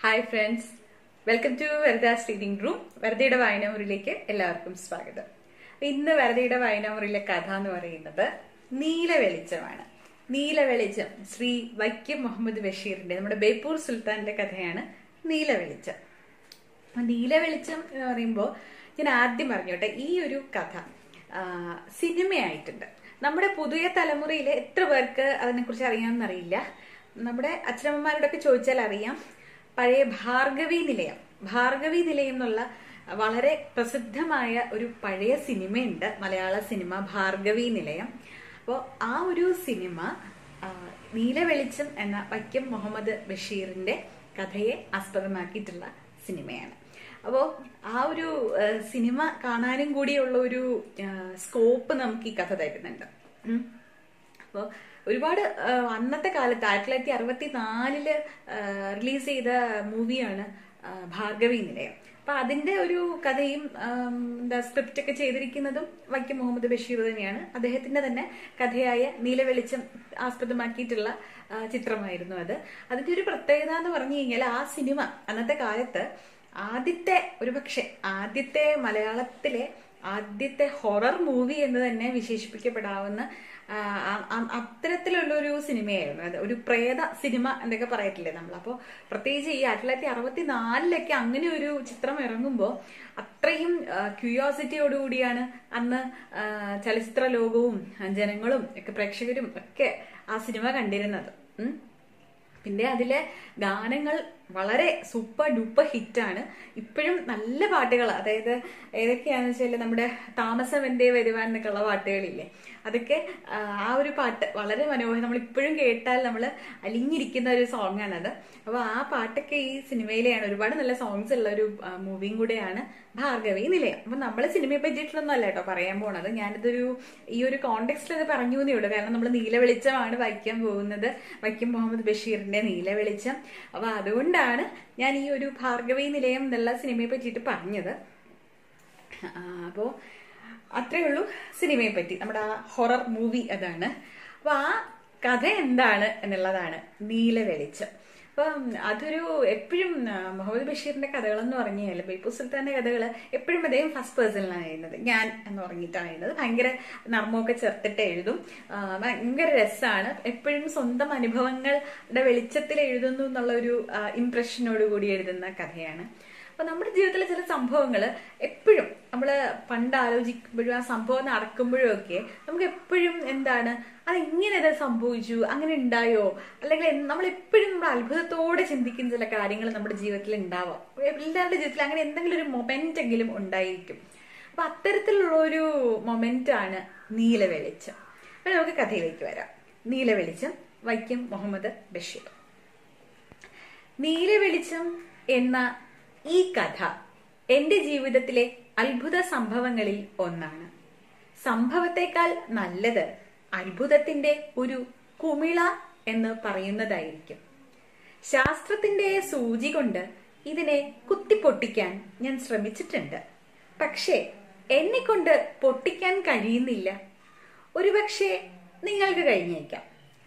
Hi friends, welcome to വെറുദാസ് reading room. വെറുതെയുടെ വായനാമുറിയിലേക്ക് എല്ലാവർക്കും സ്വാഗതം. ഇന്ന് വെറുതെയുടെ വായനാമുറിയിലെ കഥ എന്ന് പറയുന്നത് നീലവെളിച്ചമാണ്. നീലവെളിച്ചം ശ്രീ വൈക്കം മുഹമ്മദ് ബഷീറിന്റെ, നമ്മുടെ ബേപ്പൂർ സുൽത്താന്റെ കഥയാണ് നീലവെളിച്ചം. നീലവെളിച്ചം എന്ന് പറയുമ്പോൾ ഞാൻ ആദ്യം പറഞ്ഞോട്ടെ, ഈ ഒരു കഥ സിനിമയായിട്ടുണ്ട്. നമ്മുടെ പുതിയ തലമുറയിലെ എത്ര പേർക്ക് അതിനെക്കുറിച്ച് അറിയാമെന്നറിയില്ല. നമ്മുടെ അച്ഛനമ്മമാരോടൊക്കെ ചോദിച്ചാൽ അറിയാം. പഴയ ഭാർഗവി നിലയം എന്നുള്ള വളരെ പ്രസിദ്ധമായ ഒരു പഴയ സിനിമയുണ്ട്, മലയാള സിനിമ ഭാർഗവി നിലയം. അപ്പോൾ ആ ഒരു സിനിമ നീലവെളിച്ചം എന്ന വൈക്കം മുഹമ്മദ് ബഷീറിന്റെ കഥയെ ആസ്പദമാക്കിയിട്ടുള്ള സിനിമയാണ്. അപ്പോൾ ആ ഒരു സിനിമ കാണാനും കൂടിയുള്ള ഒരു സ്കോപ്പ് നമുക്ക് ഈ കഥ തരുന്നുണ്ട്. അപ്പോൾ ഒരുപാട് അന്നത്തെ കാലത്ത് 1964 റിലീസ് ചെയ്ത മൂവിയാണ് ഭാർഗവി നിലയം. അപ്പൊ അതിന്റെ ഒരു കഥയും സ്ക്രിപ്റ്റ് ഒക്കെ ചെയ്തിരിക്കുന്നതും വൈക്കം മുഹമ്മദ് ബഷീർ തന്നെയാണ്. അദ്ദേഹത്തിന്റെ തന്നെ കഥയായ നീലവെളിച്ചം ആസ്പദമാക്കിയിട്ടുള്ള ചിത്രമായിരുന്നു അത്. അതിന്റെ ഒരു പ്രത്യേകത എന്ന് പറഞ്ഞു കഴിഞ്ഞാൽ, ആ സിനിമ അന്നത്തെ കാലത്ത് ആദ്യത്തെ മലയാളത്തിലെ ആദ്യത്തെ ഹൊറർ മൂവി എന്ന് തന്നെ വിശേഷിപ്പിക്കപ്പെടാവുന്ന അത്തരത്തിലുള്ള ഒരു സിനിമയായിരുന്നു അത്. ഒരു പ്രേത സിനിമ എന്നൊക്കെ പറയത്തില്ലേ നമ്മൾ. അപ്പോൾ പ്രത്യേകിച്ച് ഈ 1964 അങ്ങനെ ഒരു ചിത്രം ഇറങ്ങുമ്പോൾ അത്രയും ക്യൂരിയോസിറ്റിയോടുകൂടിയാണ് അന്ന് ചലച്ചിത്ര ലോകവും ജനങ്ങളും ഒക്കെ പ്രേക്ഷകരും ഒക്കെ ആ സിനിമ കണ്ടിരുന്നത്. പിന്നെ അതിലെ ഗാനങ്ങൾ വളരെ സൂപ്പർ ഡൂപ്പർ ഹിറ്റാണ്. ഇപ്പോഴും നല്ല പാട്ടുകൾ, അതായത് ഏതൊക്കെയാണെന്ന് വെച്ചാൽ നമ്മുടെ താമസം എന്തേ വരുവാൻ എന്നൊക്കെയുള്ള പാട്ടുകളില്ലേ, അതൊക്കെ ആ ഒരു പാട്ട് വളരെ മനോഹരം. നമ്മൾ ഇപ്പോഴും കേട്ടാൽ നമ്മൾ അലിഞ്ഞിരിക്കുന്ന ഒരു സോങ് ആണത്. അപ്പോൾ ആ പാട്ടൊക്കെ ഈ സിനിമയിലെയാണ്. ഒരുപാട് നല്ല സോങ്സ് ഉള്ള ഒരു മൂവിയും കൂടെയാണ് ഭാർഗവി നിലയം. അപ്പൊ നമ്മൾ സിനിമയെ പറ്റിയിട്ടൊന്നും അല്ല കേട്ടോ പറയാൻ പോണത്. ഞാനിതൊരു ഈ ഒരു കോണ്ടെക്സ്റ്റിൽ അത് പറഞ്ഞു എന്നേ ഉള്ളൂ. കാരണം നമ്മൾ നീലവെളിച്ചമാണ് വായിക്കാൻ പോകുന്നത്, വൈക്കം മുഹമ്മദ് ബഷീറിന്റെ നീലവെളിച്ചം. അപ്പൊ അതുകൊണ്ടാണ് ഞാൻ ഈ ഒരു ഭാർഗവി നിലയം എന്നുള്ള സിനിമയെ പറ്റിയിട്ട് പറഞ്ഞത്. അപ്പോ അത്രേ ഉള്ളൂ സിനിമയെ പറ്റി, നമ്മുടെ ആ ഹൊറർ മൂവി അതാണ്. അപ്പൊ ആ കഥ എന്താണ് എന്നുള്ളതാണ് നീലവെളിച്ചം. അപ്പം അതൊരു എപ്പോഴും മുഹമ്മദ് ബഷീറിന്റെ കഥകളെന്ന് പറഞ്ഞു കഴിഞ്ഞാൽ, ബേപ്പൂർ സുൽത്താന്റെ കഥകൾ എപ്പോഴും അദ്ദേഹം ഫസ്റ്റ് പേഴ്സണിലാണ് എഴുതുന്നത്. ഞാൻ എന്ന് പറഞ്ഞിട്ടാണ് എഴുതുന്നത്. ഭയങ്കര നർമ്മമൊക്കെ ചേർത്തിട്ട് എഴുതും. ഭയങ്കര രസമാണ്. എപ്പോഴും സ്വന്തം അനുഭവങ്ങളുടെ വെളിച്ചത്തിൽ എഴുതുന്നു എന്നുള്ള ഒരു ഇംപ്രഷനോട് കൂടി എഴുതുന്ന കഥയാണ്. അപ്പൊ നമ്മുടെ ജീവിതത്തിലെ ചില സംഭവങ്ങൾ എപ്പോഴും നമ്മൾ പണ്ട് ആലോചിക്കുമ്പോഴും ആ സംഭവം നടക്കുമ്പോഴും ഒക്കെ നമുക്ക് എപ്പോഴും അതെങ്ങനെ അത് സംഭവിച്ചു, അങ്ങനെ ഉണ്ടായോ, അല്ലെങ്കിൽ നമ്മൾ എപ്പോഴും നമ്മുടെ അത്ഭുതത്തോടെ ചിന്തിക്കുന്ന ചില കാര്യങ്ങൾ നമ്മുടെ ജീവിതത്തിൽ ഉണ്ടാവാം. എല്ലാവരുടെ ജീവിതത്തിൽ അങ്ങനെ എന്തെങ്കിലും ഒരു മൊമെന്റ് എങ്കിലും ഉണ്ടായിരിക്കും. അപ്പൊ അത്തരത്തിലുള്ള ഒരു മൊമെന്റ് ആണ് നീലവെളിച്ചം. അപ്പൊ നമുക്ക് കഥയിലേക്ക് വരാം. നീലവെളിച്ചം, വൈക്കം മുഹമ്മദ് ബഷീർ. നീലവെളിച്ചം എന്ന ഈ കഥ എന്റെ ജീവിതത്തിലെ അത്ഭുത സംഭവങ്ങളിൽ ഒന്നാണ്. സംഭവത്തെക്കാൾ നല്ലത് അത്ഭുതത്തിന്റെ ഒരു കുമിള എന്ന് പറയുന്നതായിരിക്കും. ശാസ്ത്രത്തിന്റെ സൂചി കൊണ്ട് ഇതിനെ കുത്തിപ്പൊട്ടിക്കാൻ ഞാൻ ശ്രമിച്ചിട്ടുണ്ട്. പക്ഷേ എന്നെ കൊണ്ട് പൊട്ടിക്കാൻ കഴിയുന്നില്ല. ഒരുപക്ഷെ നിങ്ങൾക്ക് കഴിഞ്ഞേക്കാം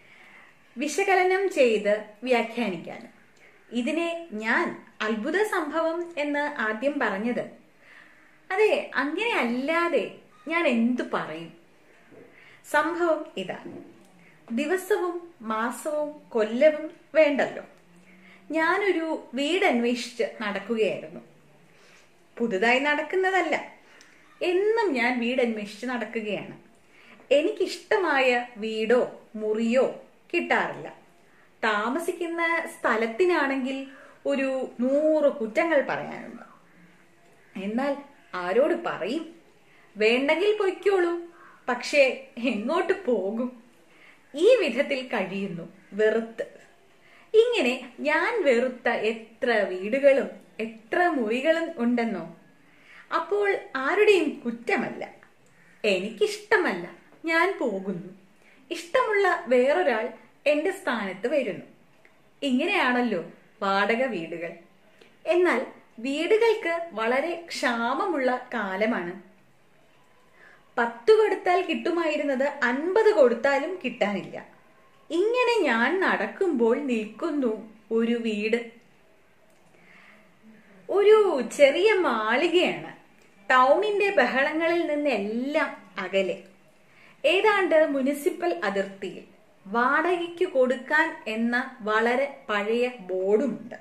വിശകലനം ചെയ്ത് വ്യാഖ്യാനിക്കാൻ. ഇതിനെ ഞാൻ അത്ഭുത സംഭവം എന്ന് ആദ്യം പറഞ്ഞത്, അതെ, അങ്ങനെ അല്ലാതെ ഞാൻ എന്തു പറയും? സംഭവം ഇതാണ്. ദിവസവും മാസവും കൊല്ലവും വേണ്ടല്ലോ, ഞാനൊരു വീട് അന്വേഷിച്ച് നടക്കുകയായിരുന്നു. പുതുതായി നടക്കുന്നതല്ല, എന്നും ഞാൻ വീട് അന്വേഷിച്ച് നടക്കുകയാണ്. എനിക്കിഷ്ടമായ വീടോ മുറിയോ കിട്ടാറില്ല. താമസിക്കുന്ന സ്ഥലത്തിനാണെങ്കിൽ ഒരു 100 കുറ്റങ്ങൾ പറയാനുണ്ട്. എന്നാൽ ആരോട് പറയും? വേണ്ടെങ്കിൽ പൊയ്ക്കോളൂ, പക്ഷേ എങ്ങോട്ട് പോകും? ഈ വിധത്തിൽ കഴിയുന്നു വെറുത്ത്. ഇങ്ങനെ ഞാൻ വെറുത്ത എത്ര വീടുകളും എത്ര മുറികളും ഉണ്ടെന്നോ. അപ്പോൾ ആരുടെയും കുറ്റമല്ല, എനിക്കിഷ്ടമല്ല, ഞാൻ പോകുന്നു. ഇഷ്ടമുള്ള വേറൊരാൾ എന്റെ സ്ഥാനത്ത് വരുന്നു. ഇങ്ങനെയാണല്ലോ വാടക വീടുകൾ. എന്നാൽ വീടുകൾക്ക് വളരെ ക്ഷാമമുള്ള കാലമാണ്. 10 കൊടുത്താൽ കിട്ടുമായിരുന്നത് 50 കൊടുത്താലും കിട്ടാനില്ല. ഇങ്ങനെ ഞാൻ നടക്കുമ്പോൾ നിൽക്കുന്നു ഒരു വീട്. ഒരു ചെറിയ മാളികയാണ്, ടൗണിന്റെ ബഹളങ്ങളിൽ നിന്നെല്ലാം അകലെ, ഏതാണ്ട് മുനിസിപ്പൽ അതിർത്തിയിൽ. വാടകയ്ക്ക് കൊടുക്കാൻ എന്ന വളരെ പഴയ ബോർഡുമുണ്ട്.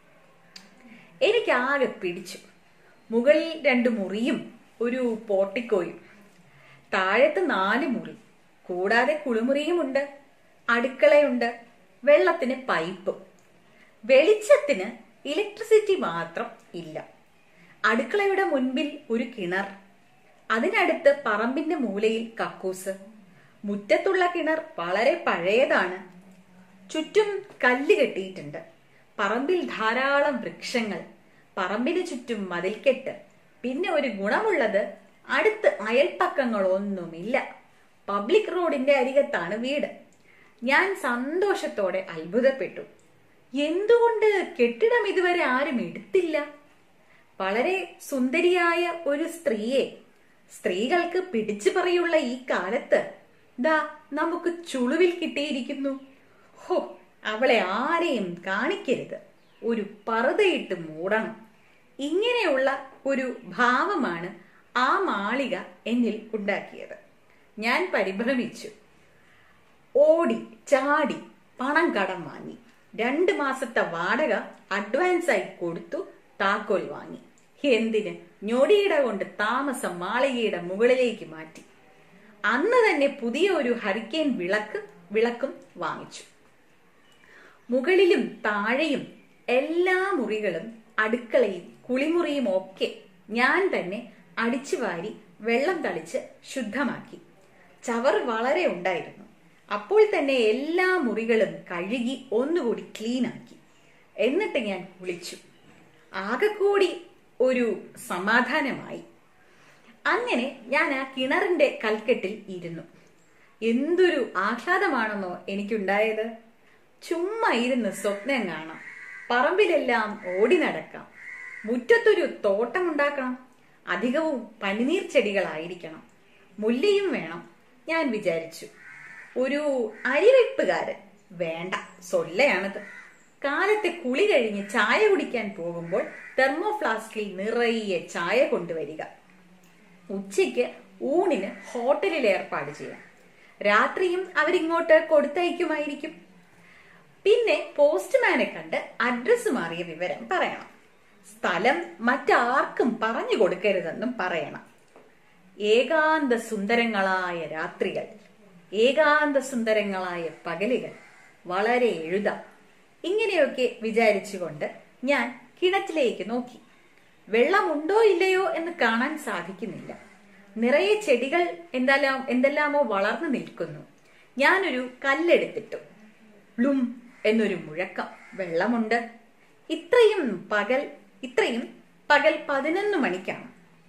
എനിക്കാകെ പിടിച്ചു. മുകളിൽ 2 മുറിയും ഒരു പോർട്ടിക്കോയും, താഴത്ത് 4 മുറി, കൂടാതെ കുളിമുറിയുമുണ്ട്, അടുക്കളയുണ്ട്, വെള്ളത്തിന് പൈപ്പും. വെളിച്ചത്തിന് ഇലക്ട്രിസിറ്റി മാത്രം ഇല്ല. അടുക്കളയുടെ മുൻപിൽ ഒരു കിണർ, അതിനടുത്ത് പറമ്പിന്റെ മൂലയിൽ കക്കൂസ്. മുറ്റത്തുള്ള കിണർ വളരെ പഴയതാണ്. ചുറ്റും കല്ല് കെട്ടിയിട്ടുണ്ട്. പറമ്പിൽ ധാരാളം വൃക്ഷങ്ങൾ, പറമ്പിന് ചുറ്റും മതിൽക്കെട്ട്. പിന്നെ ഒരു ഗുണമുള്ളത്, അടുത്ത് അയൽപ്പക്കങ്ങളൊന്നുമില്ല. പബ്ലിക് റോഡിന്റെ അരികത്താണ് വീട്. ഞാൻ സന്തോഷത്തോടെ അത്ഭുതപ്പെട്ടു. എന്തുകൊണ്ട് കെട്ടിടം ഇതുവരെ ആരും എടുത്തില്ല? വളരെ സുന്ദരിയായ ഒരു സ്ത്രീയെ സ്ത്രീകൾക്ക് പിടിച്ചു പറയുള്ള ഈ കാലത്ത് ദാ നമുക്ക് ചുളുവിൽ കിട്ടിയിരിക്കുന്നു. ഹോ, അവളെ ആരെയും കാണിക്കരുത്, ഒരു പറുതയിട്ട് മൂടണം. ഇങ്ങനെയുള്ള ഒരു ഭാവമാണ് ആ മാളിക എന്നിൽ ഉണ്ടാക്കിയത്. ഞാൻ പരിഭ്രമിച്ചു. ഓടി ചാടി പണം കടം വാങ്ങി. 2 മാസത്തെ വാടക അഡ്വാൻസായി കൊടുത്തു. താക്കോൽ വാങ്ങി. എന്തിന്? ഞൊടിയിട കൊണ്ട് താമസം മാളികയുടെ മുകളിലേക്ക് മാറ്റി. അന്ന് തന്നെ പുതിയ ഒരു ഹരിക്കെയിൻ വിളക്കും വാങ്ങിച്ചു. മുകളിലും താഴെയും എല്ലാ മുറികളും അടുക്കളയും കുളിമുറിയും ഒക്കെ ഞാൻ തന്നെ അടിച്ചു വാരി വെള്ളം തളിച്ച് ശുദ്ധമാക്കി. ചവർ വളരെ ഉണ്ടായിരുന്നു. അപ്പോൾ തന്നെ എല്ലാ മുറികളും കഴുകി ഒന്നുകൂടി ക്ലീനാക്കി. എന്നിട്ട് ഞാൻ കുളിച്ചു. ആകെക്കൂടി ഒരു സമാധാനമായി. അങ്ങനെ ഞാൻ ആ കിണറിന്റെ കൽക്കെട്ടിൽ ഇരുന്നു. എന്തൊരു ആഹ്ലാദമാണെന്നോ എനിക്കുണ്ടായത്. ചുമ്മാ ഇരുന്ന് സ്വപ്നം കാണാം. പറമ്പിലെല്ലാം ഓടി നടക്കാം. മുറ്റത്തൊരു തോട്ടമുണ്ടാക്കണം. അധികവും പനിനീർ ചെടികളായിരിക്കണം. മുല്ലയും വേണം. ഞാൻ വിചാരിച്ചു. ഒരു അരിവെപ്പുകാരൻ വേണ്ട, സൊല്ലയാണത്. കാലത്തെ കുളി കഴിഞ്ഞ് ചായ കുടിക്കാൻ പോകുമ്പോൾ തെർമോ ഫ്ലാസ്കിൽ നിറയെ ചായ കൊണ്ടുവരിക. ഉച്ചയ്ക്ക് ഊണിന് ഹോട്ടലിൽ ഏർപ്പാട് ചെയ്യാം. രാത്രിയും അവരിങ്ങോട്ട് കൊടുത്തയക്കുമായിരിക്കും. പിന്നെ പോസ്റ്റ്മാനെ കണ്ട് അഡ്രസ് മാറിയ വിവരം പറയണം. സ്ഥലം മറ്റാർക്കും പറഞ്ഞു കൊടുക്കരുതെന്നും പറയണം. ഏകാന്ത സുന്ദരങ്ങളായ രാത്രികൾ, ഏകാന്ത സുന്ദരങ്ങളായ പകലുകൾ, വളരെ എഴുതാം. ഇങ്ങനെയൊക്കെ വിചാരിച്ചുകൊണ്ട് ഞാൻ കിണറ്റിലേക്ക് നോക്കി. വെള്ളമുണ്ടോ ഇല്ലയോ എന്ന് കാണാൻ സാധിക്കുന്നില്ല. നിറയെ ചെടികൾ എന്തെല്ലാമോ വളർന്നു നിൽക്കുന്നു. ഞാനൊരു കല്ലെടുത്തിട്ടു. ബ്ലും എന്നൊരു മുഴക്കം. വെള്ളമുണ്ട്. ഇത്രയും പകൽ 11 മണിക്കാണ്.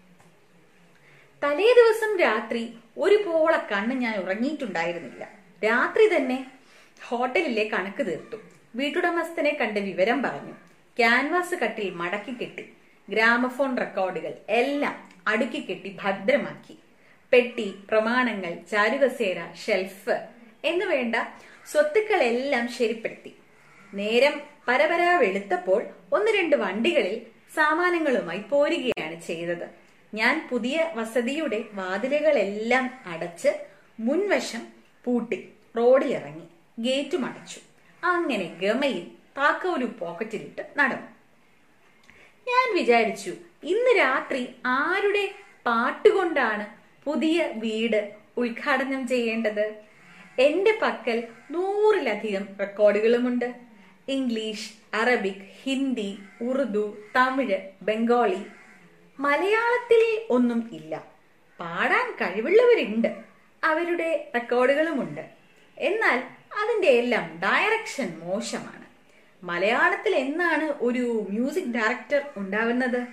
തലേ ദിവസം രാത്രി ഒരു പോള കണ്ണ് ഞാൻ ഉറങ്ങിയിട്ടുണ്ടായിരുന്നില്ല. രാത്രി തന്നെ ഹോട്ടലിലെ കണക്ക് തീർത്തു. വീട്ടുടമസ്ഥനെ കണ്ട് വിവരം പറഞ്ഞു. ക്യാൻവാസ് കട്ടിൽ മടക്കി കെട്ടി. ഗ്രാമഫോൺ റെക്കോർഡുകൾ എല്ലാം അടുക്കി കെട്ടി ഭദ്രമാക്കി. പെട്ടി, പ്രമാണങ്ങൾ, ചാരുകസേര, ഷെൽഫ് എന്നുവേണ്ട സ്വത്തുക്കളെല്ലാം ശരിപ്പെടുത്തി. നേരം പരപരാ വെളുത്തപ്പോൾ 1-2 വണ്ടികളിൽ സാമാനങ്ങളുമായി പോരുകയാണ് ചെയ്തത്. ഞാൻ പുതിയ വസതിയുടെ വാതിലുകളെല്ലാം അടച്ച് മുൻവശം പൂട്ടി റോഡിലിറങ്ങി. ഗേറ്റും അടച്ചു. അങ്ങനെ ഗമയിൽ താക്കോലു പോക്കറ്റിലിട്ട് നടന്നു. ഞാൻ വിചാരിച്ചു, ഇന്ന് രാത്രി ആരുടെ പാട്ടുകൊണ്ടാണ് പുതിയ വീട് ഉദ്ഘാടനം ചെയ്യേണ്ടത്? എന്റെ പക്കൽ 100-ലധികം റെക്കോർഡുകളുമുണ്ട്. English, Arabic, Hindi, Urdu, Tamil, Bengali. മലയാളത്തിൽ ഒന്നും ഇല്ല. പാടാൻ കഴിവുള്ളവരുണ്ട്. അവരുടെ റെക്കോർഡുകളുമുണ്ട്. എന്നാൽ അതിന്റെ എല്ലാം ഡയറക്ഷൻ മോശമാണ്. മലയാളത്തിൽ എന്നാണ് ഒരു മ്യൂസിക് ഡയറക്ടർ ഉണ്ടാവുന്നത്?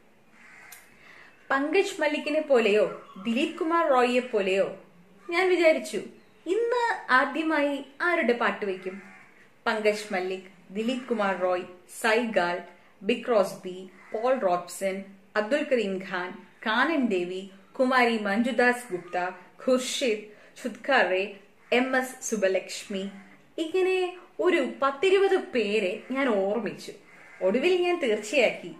പങ്കജ് മല്ലിക്കിനെ പോലെയോ ദിലീപ് കുമാർ റോയിയെ പോലെയോ? ഞാൻ വിചാരിച്ചു, ഇന്ന് ആദ്യമായി ആരുടെ പാട്ട് വയ്ക്കും? Pankaj Mallick, Dilip Kumar Roy, Saigal, Bing Crosby, Paul Robeson, Abdul Karim Khan, Kanan Devi, Kumari Manjudas Gupta, Khurshid, ഛുത്കാറെ, MS സുബലക്ഷ്മി. ഇങ്ങനെ ഒരു 10-20 പേരെ ഞാൻ ഓർമ്മിച്ചു. ഒടുവിൽ ഞാൻ തീർച്ചയാക്കി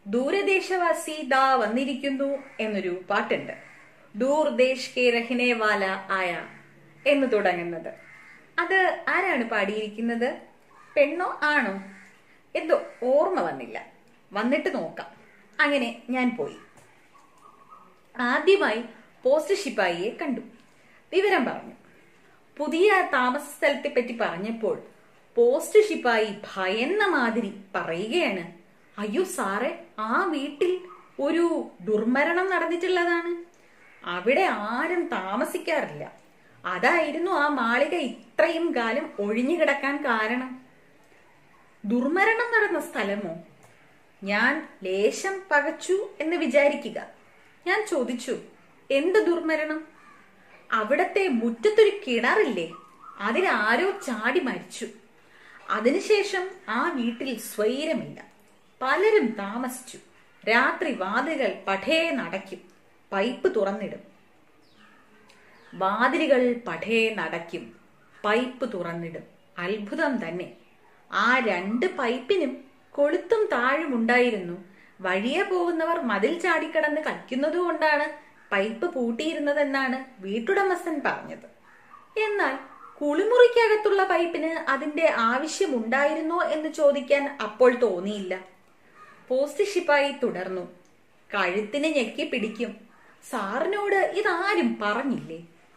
ദൂരദേശവാസി ദാ വന്നിരിക്കുന്നു എന്നൊരു പാട്ടുണ്ട്. ദൂർദേശ് കെ രഹ്നെ വാല ആയ എന്ന് തുടങ്ങുന്നത്. അത് ആരാണ് പാടിയിരിക്കുന്നത്? പെണ്ണോ ആണോ എന്തോ ഓർമ്മ വന്നില്ല. വന്നിട്ട് നോക്കാം. അങ്ങനെ ഞാൻ പോയി. ആദ്യമായി പോസ്റ്റ് ശിപ്പായിയെ കണ്ടു. വിവരം പറഞ്ഞു. പുതിയ താമസ സ്ഥലത്തെ പറ്റി പറഞ്ഞപ്പോൾ പോസ്റ്റ് ശിപ്പായി ഭയന്ന മാതിരി പറയുകയാണ്, അയ്യോ സാറേ, ആ വീട്ടിൽ ഒരു ദുർമരണം നടന്നിട്ടുള്ളതാണ്. അവിടെ ആരും താമസിക്കാറില്ല. അതായിരുന്നു ആ മാളിക ഇത്രയും കാലം ഒഴിഞ്ഞു കിടക്കാൻ കാരണം. ദുർമരണം നടന്ന സ്ഥലമോ? ഞാൻ ലേശം പകച്ചു എന്ന് വിചാരിക്കുക. ഞാൻ ചോദിച്ചു, എന്ത് ദുർമരണം? അവിടത്തെ മുറ്റത്തൊരു കിണറില്ലേ, അതിലാരോ ചാടി മരിച്ചു. അതിനുശേഷം ആ വീട്ടിൽ സ്വൈരമില്ല. പലരും താമസിച്ചു. രാത്രി വാതിലുകൾ പഠയെ നടക്കും, പൈപ്പ് തുറന്നിടും. വാതിലുകൾ പഠയെ നടക്കും, പൈപ്പ് തുറന്നിടും. അത്ഭുതം തന്നെ. ആ 2 പൈപ്പിനും കൊളുത്തും താഴും ഉണ്ടായിരുന്നു. വഴിയെ പോകുന്നവർ മതിൽ ചാടിക്കടന്ന് കളിക്കുന്നത് കൊണ്ടാണ് പൈപ്പ് പൂട്ടിയിരുന്നതെന്നാണ് വീട്ടുടമസ്ഥൻ പറഞ്ഞത്. എന്നാൽ കുളിമുറിക്കകത്തുള്ള പൈപ്പിന് അതിന്റെ ആവശ്യമുണ്ടായിരുന്നോ എന്ന് ചോദിക്കാൻ അപ്പോൾ തോന്നിയില്ല. പോസ്റ്റ് ശിപ്പായി തുടർന്നു, കഴുത്തിന് ഞെക്കി പിടിക്കും. സാറിനോട് ഇതാരും പറഞ്ഞില്ലേ?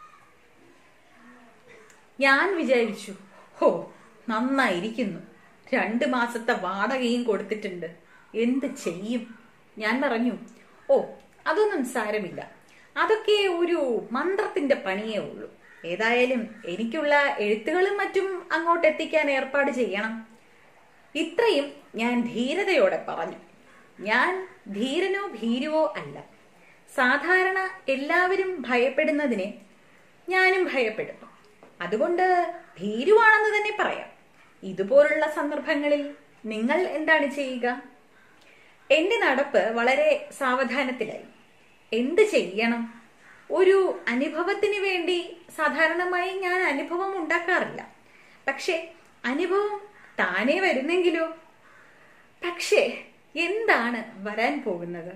ഞാൻ വിചാരിച്ചു, ഹോ നന്നായിരിക്കുന്നു, 2 മാസത്തെ വാടകയും കൊടുത്തിട്ടുണ്ട്, എന്ത് ചെയ്യും? ഞാൻ പറഞ്ഞു, ഓ അതൊന്നും സാരമില്ല, അതൊക്കെ ഒരു മന്ത്രത്തിന്റെ പണിയേ ഉള്ളൂ. ഏതായാലും എനിക്കുള്ള എഴുത്തുകളും മറ്റും അങ്ങോട്ട് എത്തിക്കാൻ ഏർപ്പാട് ചെയ്യണം. ഇത്രയും ഞാൻ ധീരതയോടെ പറഞ്ഞു. ഞാൻ ധീരനോ ഭീരുവോ അല്ല. സാധാരണ എല്ലാവരും ഭയപ്പെടുന്നതിനെ ഞാനും ഭയപ്പെടുന്നു. അതുകൊണ്ട് ഭീരുവാണെന്ന് തന്നെ പറയാം. ഇതുപോലുള്ള സന്ദർഭങ്ങളിൽ നിങ്ങൾ എന്താണ് ചെയ്യുക? എന്റെ നടപ്പ് വളരെ സാവധാനത്തിലായി. എന്ത് ചെയ്യണം? ഒരു അനുഭവത്തിന് വേണ്ടി സാധാരണമായി ഞാൻ അനുഭവം ഉണ്ടാക്കാറില്ല. പക്ഷെ അനുഭവം താനേ വരുന്നെങ്കിലോ? പക്ഷേ എന്താണ് വരാൻ പോകുന്നത്?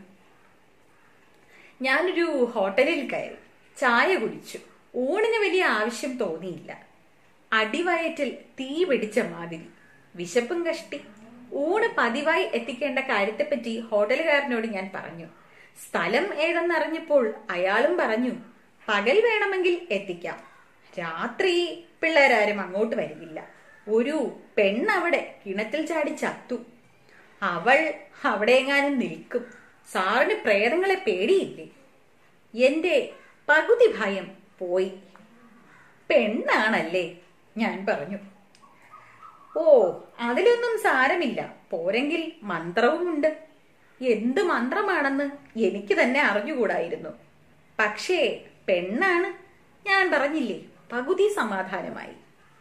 ഞാനൊരു ഹോട്ടലിൽ കയറി ചായ കുടിച്ചു. ഊണിന് വലിയ ആവശ്യം തോന്നിയില്ല. അടിവയറ്റിൽ തീ പിടിച്ച മാതിരി, വിശപ്പും കഷ്ടി. ഊണ് പതിവായി എത്തിക്കേണ്ട കാര്യത്തെപ്പറ്റി ഹോട്ടലുകാരനോട് ഞാൻ പറഞ്ഞു. സ്ഥലം ഏതെന്നറിഞ്ഞപ്പോൾ അയാളും പറഞ്ഞു, പകൽ വേണമെങ്കിൽ എത്തിക്കാം, രാത്രി പിള്ളേരാരും അങ്ങോട്ട് വരില്ല. ഒരു പെണ്ണവിടെ കിണറ്റിൽ ചാടി ചത്തു. അവൾ അവിടെ എങ്ങാനും നിൽക്കും. സാറിന് പ്രേതങ്ങളെ പേടിയില്ലേ? എന്റെ പകുതി ഭയം പോയി. പെണ്ണാണല്ലേ? ഞാൻ പറഞ്ഞു. ഓ അതിലൊന്നും സാരമില്ല, പോരെങ്കിൽ മന്ത്രവുമുണ്ട്. എന്ത് മന്ത്രമാണെന്ന് എനിക്ക് തന്നെ അറിഞ്ഞുകൂടായിരുന്നു. പക്ഷേ പെണ്ണാണ്. ഞാൻ പറഞ്ഞില്ലേ, പകുതി സമാധാനമായി.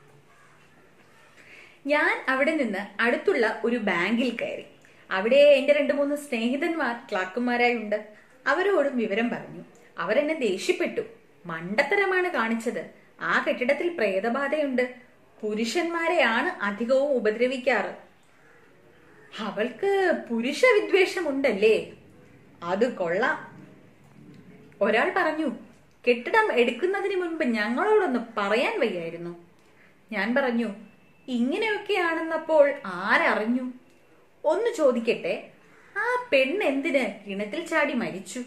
ഞാൻ അവിടെ നിന്ന് അടുത്തുള്ള ഒരു ബാങ്കിൽ കയറി. അവിടെ എന്റെ 2-3 സ്നേഹിതന്മാർ ക്ലാർക്കുമാരായുണ്ട്. അവരോടും വിവരം പറഞ്ഞു. അവരെന്നെ ദേഷ്യപ്പെട്ടു. മണ്ടത്തരമാണ് കാണിച്ചത്. ആ കെട്ടിടത്തിൽ പ്രേതബാധയുണ്ട്. പുരുഷന്മാരെയാണ് അധികവും ഉപദ്രവിക്കാറ്. അവൾക്ക് പുരുഷ വിദ്വേഷമുണ്ടല്ലേ? അത് കൊള്ളാം. ഒരാൾ പറഞ്ഞു, കെട്ടിടം എടുക്കുന്നതിന് മുൻപ് ഞങ്ങളോടൊന്ന് പറയാൻ വയ്യായിരുന്നു. ഞാൻ പറഞ്ഞു, ഇങ്ങനെയൊക്കെയാണെന്നപ്പോൾ ആരറിഞ്ഞു? ഒന്ന് ചോദിക്കട്ടെ, ആ പെണ്ണ് എന്തിന് കിണറ്റിൽ ചാടി മരിച്ചു?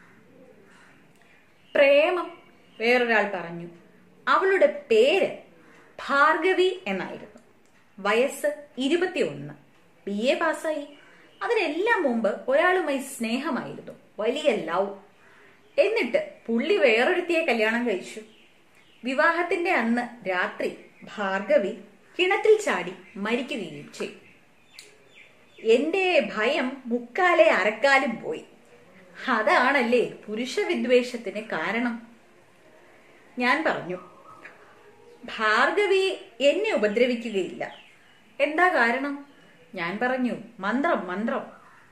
പ്രേമം, വേറൊരാൾ പറഞ്ഞു. അവളുടെ പേര് ഭാർഗവി എന്നായിരുന്നു. വയസ്സ് 21. BA പാസ്സായി. അതിനെല്ലാം മുമ്പ് ഒരാളുമായി സ്നേഹമായിരുന്നു, വലിയ ലവ്. എന്നിട്ട് പുള്ളി വേറൊരുത്തിയെ കല്യാണം കഴിച്ചു. വിവാഹത്തിന്റെ അന്ന് രാത്രി ഭാർഗവി കിണറ്റിൽ ചാടി മരിക്കുകയും ചെയ്തു. എന്റെ ഭയം മുക്കാലേ അരക്കാലും പോയി. അതാണല്ലേ പുരുഷ വിദ്വേഷത്തിന് കാരണം? ഞാൻ പറഞ്ഞു, ഭാർഗവി എന്നെ ഉപദ്രവിക്കുകയില്ല. എന്താ കാരണം? ഞാൻ പറഞ്ഞു, മന്ത്രം മന്ത്രം.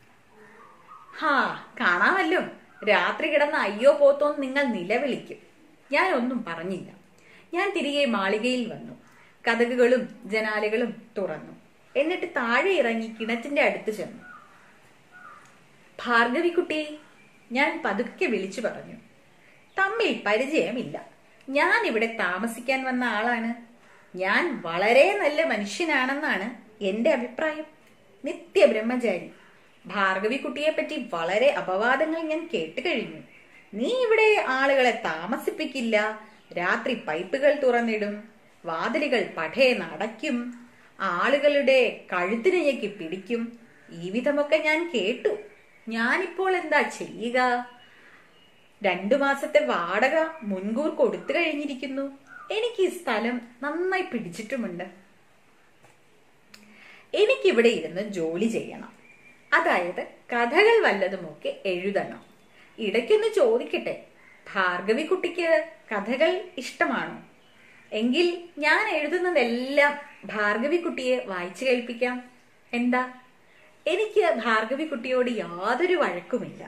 കാണാമല്ലോ, രാത്രി കിടന്ന അയ്യോ പോത്തോന്ന് നിങ്ങൾ നിലവിളിക്കും. ഞാൻ ഒന്നും പറഞ്ഞില്ല. ഞാൻ തിരികെ മാളികയിൽ വന്നു. കതകുകളും ജനാലകളും തുറന്നു. എന്നിട്ട് താഴെ ഇറങ്ങി കിണറ്റിന്റെ അടുത്ത് ചെന്നു. ഭാർഗവിക്കുട്ടി, ഞാൻ പതുക്കെ വിളിച്ചു പറഞ്ഞു. തമ്മിൽ പരിചയമില്ല. ഞാൻ ഇവിടെ താമസിക്കാൻ വന്ന ആളാണ്. ഞാൻ വളരെ നല്ല മനുഷ്യനാണെന്നാണ് എന്റെ അഭിപ്രായം. നിത്യബ്രഹ്മചാരി. ഭാർഗവിക്കുട്ടിയെ പറ്റി വളരെ അപവാദങ്ങൾ ഞാൻ കേട്ടു കഴിഞ്ഞു. നീ ഇവിടെ ആളുകളെ താമസിപ്പിക്കില്ല, രാത്രി പൈപ്പുകൾ തുറന്നിടും, വാതിലുകൾ പഠേന്ന് അടയ്ക്കും, ആളുകളുടെ കഴുത്തിന് ഞെക്കി പിടിക്കും. ഈ വിധമൊക്കെ ഞാൻ കേട്ടു. ഞാനിപ്പോൾ എന്താ ചെയ്യുക? 2 മാസത്തെ വാടക മുൻകൂർ കൊടുത്തു കഴിഞ്ഞിരിക്കുന്നു. എനിക്ക് ഈ സ്ഥലം നന്നായി പിടിച്ചിട്ടുമുണ്ട്. എനിക്കിവിടെ ഇരുന്ന് ജോലി ചെയ്യണം. അതായത് കഥകൾ വല്ലതുമൊക്കെ എഴുതണം. ഇടയ്ക്കൊന്ന് ചോദിക്കട്ടെ, ഭാർഗവിക്കുട്ടിക്ക് കഥകൾ ഇഷ്ടമാണോ? എങ്കിൽ ഞാൻ എഴുതുന്നതെല്ലാം ഭാർഗവിക്കുട്ടിയെ വായിച്ചു കേൾപ്പിക്കാം. എന്താ? എനിക്ക് ഭാർഗവിക്കുട്ടിയോട് യാതൊരു വഴക്കുമില്ല.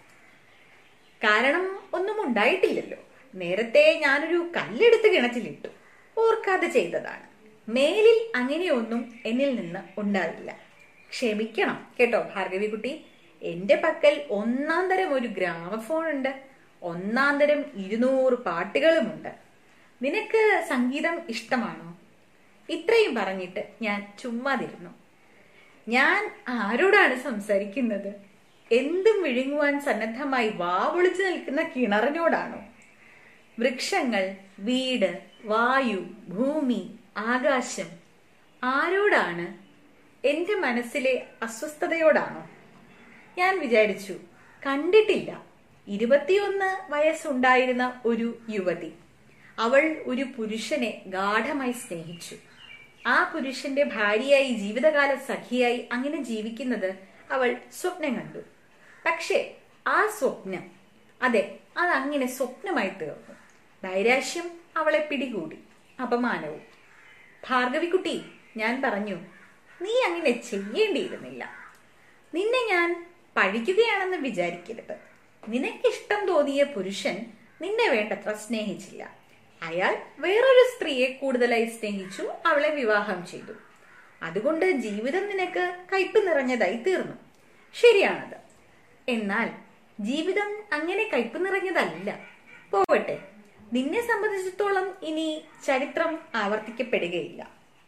കാരണം ഒന്നും ഉണ്ടായിട്ടില്ലല്ലോ. നേരത്തെ ഞാനൊരു കല്ലെടുത്ത് കിണറ്റിലിട്ടു. ഓർക്കാതെ ചെയ്തതാണ്. മേലിൽ അങ്ങനെയൊന്നും എന്നിൽ നിന്ന് ഉണ്ടാവില്ല. ക്ഷമിക്കണം കേട്ടോ ഭാർഗവിക്കുട്ടി. എന്റെ പക്കൽ ഒന്നാന്തരം ഒരു ഗ്രാമഫോൺ ഉണ്ട്. ഒന്നാന്തരം 200 പാട്ടുകളുമുണ്ട്. നിനക്ക് സംഗീതം ഇഷ്ടമാണോ? ഇത്രയും പറഞ്ഞിട്ട് ഞാൻ ചുമ്മാതിരുന്നു. ഞാൻ ആരോടാണ് സംസാരിക്കുന്നത്? എന്തും വിഴുങ്ങുവാൻ സന്നദ്ധമായി വാവൊളിച്ചു നിൽക്കുന്ന കിണറിനോടാണോ? വൃക്ഷങ്ങൾ, വീട്, വായു, ഭൂമി, ആകാശം, ആരോടാണ്? എന്റെ മനസ്സിലെ അസ്വസ്ഥതയോടാണോ? ഞാൻ വിചാരിച്ചു, കണ്ടിട്ടില്ല. 21 വയസ്സുണ്ടായിരുന്ന ഒരു യുവതി. അവൾ ഒരു പുരുഷനെ ഗാഢമായി സ്നേഹിച്ചു. ആ പുരുഷന്റെ ഭാര്യയായി, ജീവിതകാല സഖിയായി അങ്ങനെ ജീവിക്കുന്നത് അവൾ സ്വപ്നം കണ്ടു. പക്ഷേ ആ സ്വപ്നം, അതെ, അതങ്ങനെ സ്വപ്നമായി തീർന്നു. നൈരാശ്യം അവളെ പിടികൂടി, അപമാനവും. ഭാർഗവിക്കുട്ടി, ഞാൻ പറഞ്ഞു, നീ അങ്ങനെ ചെയ്യേണ്ടിയിരുന്നില്ല. നിന്നെ ഞാൻ പഴിക്കുകയാണെന്ന് വിചാരിക്കരുത്. നിനക്കിഷ്ടം തോന്നിയ പുരുഷൻ നിന്നെ വേണ്ടത്ര സ്നേഹിച്ചില്ല. അയാൾ വേറൊരു സ്ത്രീയെ കൂടുതലായി സ്നേഹിച്ചു, അവളെ വിവാഹം ചെയ്തു. അതുകൊണ്ട് ജീവിതം നിനക്ക് കയ്പ് നിറഞ്ഞതായി തീർന്നു. ശരിയാണത്. എന്നാൽ ജീവിതം അങ്ങനെ കയ്പ് നിറഞ്ഞതല്ല. പോവട്ടെ, നിന്നെ സംബന്ധിച്ചിടത്തോളം ഇനി ചരിത്രം ആവർത്തിക്കപ്പെടുകയില്ല.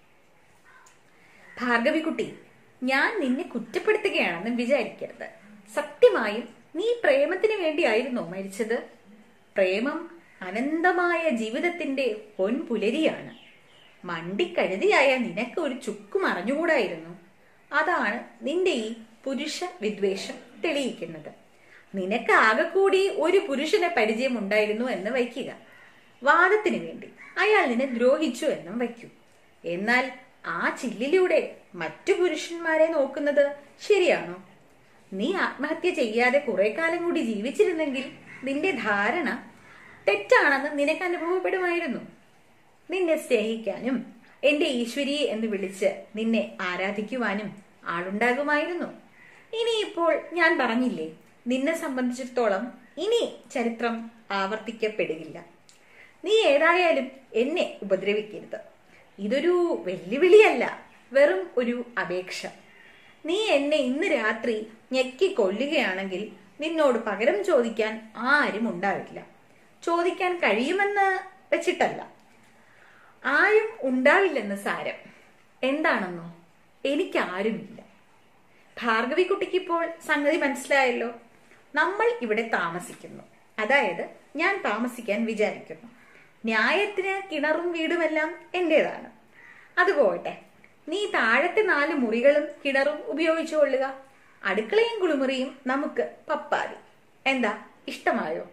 ഭാർഗവിക്കുട്ടി, ഞാൻ നിന്നെ കുറ്റപ്പെടുത്തുകയാണെന്ന് വിചാരിക്കരുത്. സത്യമായും നീ പ്രേമത്തിന് വേണ്ടിയായിരുന്നോ മരിച്ചത്? പ്രേമം അനന്തമായ ജീവിതത്തിന്റെ പൊൻപുലരിയാണ്. മണ്ടിക്കഴുതിയായ നിനക്ക് ഒരു ചുക്കും അറിഞ്ഞുകൂടായിരുന്നു. അതാണ് നിന്റെ ഈ പുരുഷ വിദ്വേഷം തെളിയിക്കുന്നത്. നിനക്ക് ആകെ കൂടി ഒരു പുരുഷനെ പരിചയം ഉണ്ടായിരുന്നു എന്ന് വയ്ക്കുക. വാദത്തിന് വേണ്ടി അയാൾ നിന്നെ ദ്രോഹിച്ചു എന്നും വയ്ക്കൂ. എന്നാൽ ആ ചില്ലിലൂടെ മറ്റു പുരുഷന്മാരെ നോക്കുന്നത് ശരിയാണോ? നീ ആത്മഹത്യ ചെയ്യാതെ കുറെ കാലം കൂടി ജീവിച്ചിരുന്നെങ്കിൽ നിന്റെ ധാരണ തെറ്റാണെന്ന് നിനക്ക് അനുഭവപ്പെടുമായിരുന്നു. നിന്നെ സ്നേഹിക്കാനും എന്റെ ഈശ്വരി എന്ന് വിളിച്ച് നിന്നെ ആരാധിക്കുവാനും ആളുണ്ടാകുമായിരുന്നു. ഇനിയിപ്പോൾ ഞാൻ പറഞ്ഞില്ലേ, നിന്നെ സംബന്ധിച്ചിടത്തോളം ഇനി ചരിത്രം ആവർത്തിക്കപ്പെടുകയില്ല. നീ ഏതായാലും എന്നെ ഉപദ്രവിക്കരുത്. ഇതൊരു വെല്ലുവിളിയല്ല, വെറും ഒരു അപേക്ഷ. നീ എന്നെ ഇന്ന് രാത്രി ഞെക്കി കൊല്ലുകയാണെങ്കിൽ നിന്നോട് പകരം ചോദിക്കാൻ ആരും ഉണ്ടാവില്ല. ചോദിക്കാൻ കഴിയുമെന്ന് വെച്ചിട്ടല്ല, ആരും ഉണ്ടാവില്ലെന്ന് സാരം. എന്താണെന്നോ, എനിക്കാരുമില്ല. ഭാർഗവിക്കുട്ടിക്ക് ഇപ്പോൾ സംഗതി മനസ്സിലായല്ലോ. നമ്മൾ ഇവിടെ താമസിക്കുന്നു, അതായത് ഞാൻ താമസിക്കാൻ വിചാരിക്കുന്നു. ന്യായത്തിന് കിണറും വീടുമെല്ലാം എന്റേതാണ്. അതുപോട്ടെ, നീ താഴത്തെ 4 മുറികളും കിണറും ഉപയോഗിച്ചു കൊള്ളുക. അടുക്കളയും കുളിമുറിയും നമുക്ക് പപ്പാതി. എന്താ, ഇഷ്ടമായോ?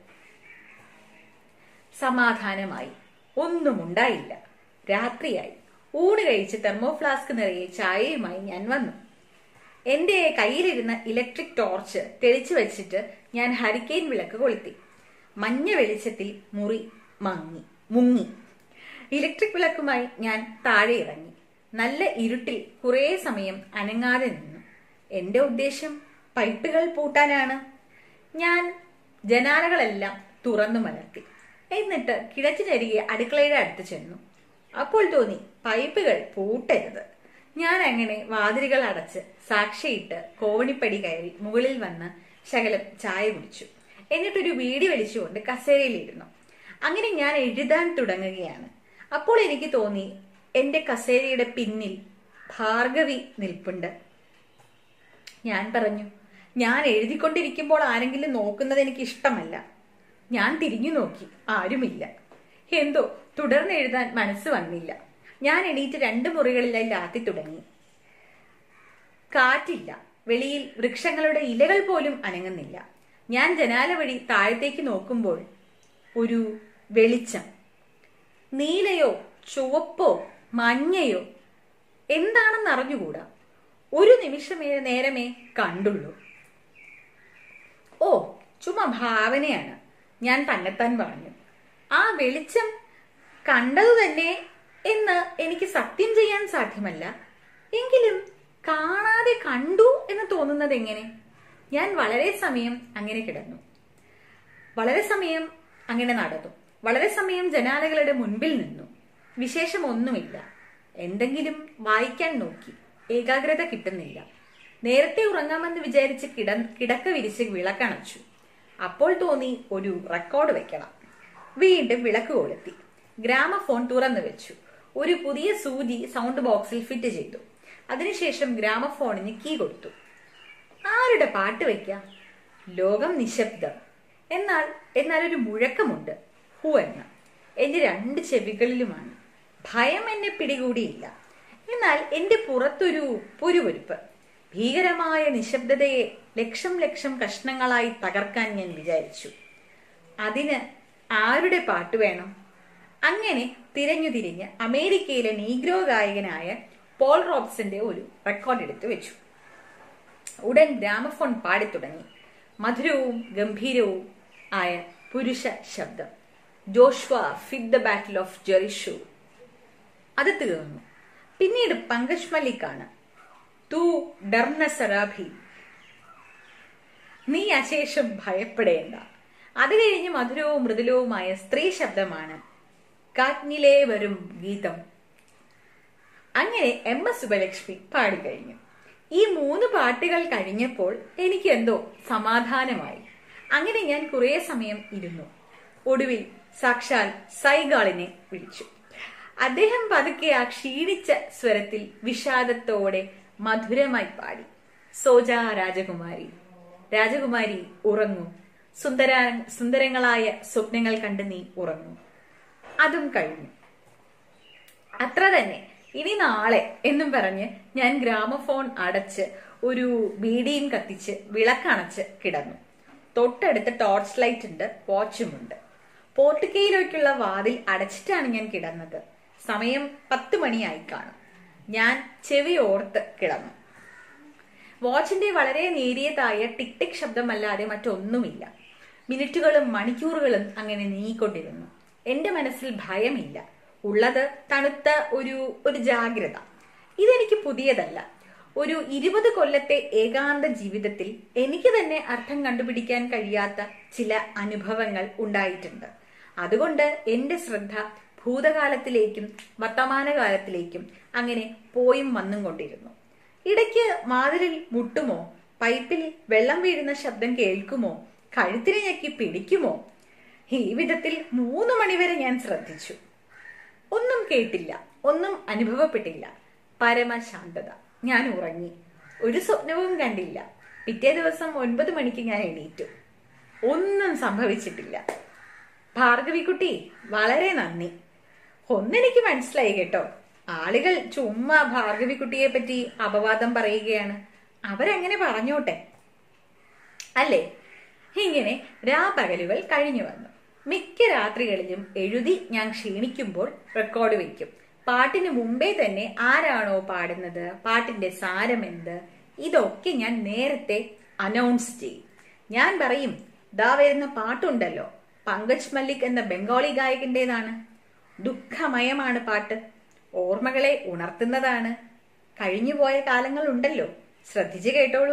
സമാധാനമായി. ഒന്നും ഉണ്ടായില്ല. രാത്രിയായി. ഊണ് കഴിച്ച് തെർമോ ഫ്ലാസ്ക് നിറയെ ചായയുമായി ഞാൻ വന്നു. എന്റെ കയ്യിലിരുന്ന ഇലക്ട്രിക് ടോർച്ച് തെളിച്ചു വെച്ചിട്ട് ഞാൻ ഹരിക്കെയിൻ വിളക്ക് കൊളുത്തി. മഞ്ഞ വെളിച്ചത്തിൽ മുറി മുങ്ങി. ഇലക്ട്രിക് വിളക്കുമായി ഞാൻ താഴെ ഇറങ്ങി. നല്ല ഇരുട്ടിൽ കുറേ സമയം അനങ്ങാതെ നിന്നു. എന്റെ ഉദ്ദേശം പൈപ്പുകൾ പൂട്ടാനാണ്. ഞാൻ ജനാലകളെല്ലാം തുറന്നു മലർത്തി. എന്നിട്ട് കിണറ്റിനരികെ അടുക്കളയുടെ അടുത്ത് ചെന്നു. അപ്പോൾ തോന്നി പൈപ്പുകൾ പൂട്ടരുത്. ഞാൻ അങ്ങനെ വാതിലുകൾ അടച്ച് സാക്ഷിയിട്ട് കോവണിപ്പടി കയറി മുകളിൽ വന്ന് ശകലം ചായ കുടിച്ചു. എന്നിട്ടൊരു ബീഡി വലിച്ചുകൊണ്ട് കസേരയിലിരുന്നു. അങ്ങനെ ഞാൻ എഴുതാൻ തുടങ്ങുകയാണ്. അപ്പോൾ എനിക്ക് തോന്നി എന്റെ കസേരയുടെ പിന്നിൽ ഭാർഗവി നിൽപ്പുണ്ട്. ഞാൻ പറഞ്ഞു, ഞാൻ എഴുതിക്കൊണ്ടിരിക്കുമ്പോൾ ആരെങ്കിലും നോക്കുന്നത് എനിക്ക് ഇഷ്ടമല്ല. ഞാൻ തിരിഞ്ഞു നോക്കി, ആരുമില്ല. എന്തോ തുടർന്ന് എഴുതാൻ മനസ്സ് വന്നില്ല. ഞാൻ എണീറ്റ് 2 മുറികളിലായി ലാത്തി തുടങ്ങി. കാറ്റില്ല, വെളിയിൽ വൃക്ഷങ്ങളുടെ ഇലകൾ പോലും അനങ്ങുന്നില്ല. ഞാൻ ജനാല വഴി താഴത്തേക്ക് നോക്കുമ്പോൾ ഒരു വെളിച്ചം. നീലയോ ചുവപ്പോ മഞ്ഞയോ എന്താണെന്ന് അറിഞ്ഞുകൂടാ. ഒരു നിമിഷമേ നേരമേ കണ്ടുള്ളൂ. ഓ, ചുമ്മാ ഭാവനയാണ്, ഞാൻ തന്നെത്താൻ പറഞ്ഞു. ആ വെളിച്ചം കണ്ടതു തന്നെ എന്ന് എനിക്ക് സത്യം ചെയ്യാൻ സാധ്യമല്ല. എങ്കിലും കാണാതെ കണ്ടു എന്ന് തോന്നുന്നത് എങ്ങനെ? ഞാൻ വളരെ സമയം അങ്ങനെ കിടന്നു, വളരെ സമയം അങ്ങനെ നടന്നു, വളരെ സമയം ജനാലകളുടെ മുൻപിൽ നിന്നു. വിശേഷം ഒന്നുമില്ല. എന്തെങ്കിലും വായിക്കാൻ നോക്കി, ഏകാഗ്രത കിട്ടുന്നില്ല. നേരത്തെ ഉറങ്ങാമെന്ന് വിചാരിച്ച് കിടക്ക വിരിച്ച് വിളക്കണച്ചു. അപ്പോൾ തോന്നി ഒരു റെക്കോർഡ് വെക്കണം. വീണ്ടും വിളക്ക് കൊളുത്തി. ഗ്രാമഫോൺ തുറന്നു വെച്ചു. ഒരു പുതിയ സൂചി സൗണ്ട് ബോക്സിൽ ഫിറ്റ് ചെയ്തു. അതിനുശേഷം ഗ്രാമഫോണിന് കീ കൊടുത്തു. ആരുടെ പാട്ട് വയ്ക്കാം? ലോകം നിശബ്ദം. എന്നാൽ ഒരു മുഴക്കമുണ്ട്, ഹു എന്ന്. എന്റെ 2 ചെവികളിലുമാണ്. ഭയം എന്നെ പിടികൂടിയില്ല. എന്നാൽ എന്റെ പുറത്തൊരു പൊരുപൊരുപ്പ്. ഭീകരമായ നിശബ്ദതയെ ലക്ഷം ലക്ഷം കഷ്ണങ്ങളായി തകർക്കാൻ ഞാൻ വിചാരിച്ചു. അതിന് ആരുടെ പാട്ട് വേണം? അങ്ങനെ തിരിഞ്ഞ് അമേരിക്കയിലെ നീഗ്രോ ഗായകനായ പോൾ റോബ്സന്റെ ഒരു റെക്കോർഡ് എടുത്തു വെച്ചു. ഉടൻ ഗ്രാമഫോൺ പാടിത്തുടങ്ങി. മധുരവും ഗംഭീരവും ആയ പുരുഷ ശബ്ദം. Joshua fit the battle of Jericho. അത് തീർന്നു. പിന്നീട് പങ്കജ് മല്ലിക്കാണ്. തൂ ഡർന സറാഭി, നീ അശേഷം ഭയപ്പെടേണ്ട. അത് കഴിഞ്ഞ് മധുരവും മൃദുലവുമായ സ്ത്രീ ശബ്ദമാണ്. കാറ്റ്നിലേ വരും ഗീതം. അങ്ങനെ MS സുബലക്ഷ്മി പാടിക്കഴിഞ്ഞു. ഈ 3 പാട്ടുകൾ കഴിഞ്ഞപ്പോൾ എനിക്ക് എന്തോ സമാധാനമായി. അങ്ങനെ ഞാൻ കുറെ സമയം ഇരുന്നു. ഒടുവിൽ സാക്ഷാൽ സൈഗാളിനെ വിളിച്ചു. അദ്ദേഹം പതുക്കെ ആ ക്ഷീണിച്ച സ്വരത്തിൽ വിഷാദത്തോടെ മധുരമായി പാടി. സോജ രാജകുമാരി, രാജകുമാരി ഉറങ്ങൂ, സുന്ദരങ്ങളായ സ്വപ്നങ്ങൾ കണ്ട് നീ ഉറങ്ങൂ. അതും കഴിഞ്ഞു. അത്ര തന്നെ. ഇനി നാളെ എന്നും പറഞ്ഞ് ഞാൻ ഗ്രാമഫോൺ അടച്ച് ഒരു ബീഡിയും കത്തിച്ച് വിളക്കണച്ച് കിടന്നു. തൊട്ടടുത്ത് ടോർച്ച് ലൈറ്റ് ഉണ്ട്, വാച്ചുമുണ്ട്. പോർട്ടുഗയിലേക്കുള്ള വാതിൽ അടച്ചിട്ടാണ് ഞാൻ കിടന്നത്. സമയം 10 മണിയായി കാണും. ഞാൻ ചെവി ഓർത്ത് കിടന്നു. വാച്ചിന്റെ വളരെ നേരിയതായ ടിക് ടിക് ശബ്ദമല്ലാതെ മറ്റൊന്നുമില്ല. മിനിറ്റുകളും മണിക്കൂറുകളും അങ്ങനെ നീങ്ങിക്കൊണ്ടിരുന്നു. എന്റെ മനസ്സിൽ ഭയമില്ല. ഉള്ളത് തണുത്ത ഒരു ജാഗ്രത. ഇതെനിക്ക് പുതിയതല്ല. ഒരു 20 കൊല്ലത്തെ ഏകാന്ത ജീവിതത്തിൽ എനിക്ക് തന്നെ അർത്ഥം കണ്ടുപിടിക്കാൻ കഴിയാത്ത ചില അനുഭവങ്ങൾ ഉണ്ടായിട്ടുണ്ട്. അതുകൊണ്ട് എന്റെ ശ്രദ്ധ ഭൂതകാലത്തിലേക്കും വർത്തമാനകാലത്തിലേക്കും അങ്ങനെ പോയും വന്നും കൊണ്ടിരുന്നു. ഇടയ്ക്ക് വാതിലിൽ മുട്ടുമോ, പൈപ്പിൽ വെള്ളം വീഴുന്ന ശബ്ദം കേൾക്കുമോ, കഴുത്തിനെ ഞെക്കി പിടിക്കുമോ? ഈ വിധത്തിൽ 3 മണിവരെ ഞാൻ ശ്രദ്ധിച്ചു. ഒന്നും കേട്ടില്ല, ഒന്നും അനുഭവപ്പെട്ടില്ല. പരമശാന്തത. ഞാൻ ഉറങ്ങി. ഒരു സ്വപ്നവും കണ്ടില്ല. പിറ്റേ ദിവസം 9 മണിക്ക് ഞാൻ എണീറ്റു. ഒന്നും സംഭവിച്ചിട്ടില്ല. ഭാർഗവിക്കുട്ടി, വളരെ നന്ദി. ഒന്നെനിക്ക് മനസ്സിലായി കേട്ടോ. ആളുകൾ ചുമ്മാ ഭാർഗവിക്കുട്ടിയെ പറ്റി അപവാദം പറയുകയാണ്. അവരങ്ങനെ പറഞ്ഞോട്ടെ അല്ലേ? ഇങ്ങനെ രാപകലുകൾ കഴിഞ്ഞു വന്നു. മിക്ക രാത്രികളിലും എഴുതി ഞാൻ ക്ഷീണിക്കുമ്പോൾ റെക്കോർഡ് വയ്ക്കും. പാട്ടിന് മുമ്പേ തന്നെ ആരാണോ പാടുന്നത്, പാട്ടിന്റെ സാരമെന്ത്, ഇതൊക്കെ ഞാൻ നേരത്തെ അനൗൺസ് ചെയ്യും. ഞാൻ പറയും, ദാ വരുന്ന പാട്ടുണ്ടല്ലോ, പങ്കജ് മല്ലിക് എന്ന ബംഗാളി ഗായകന്റേതാണ്. ദുഃഖമയമാണ് പാട്ട്, ഓർമ്മകളെ ഉണർത്തുന്നതാണ്. കഴിഞ്ഞുപോയ കാലങ്ങൾ ഉണ്ടല്ലോ, ശ്രദ്ധിച്ചു കേട്ടോളൂ.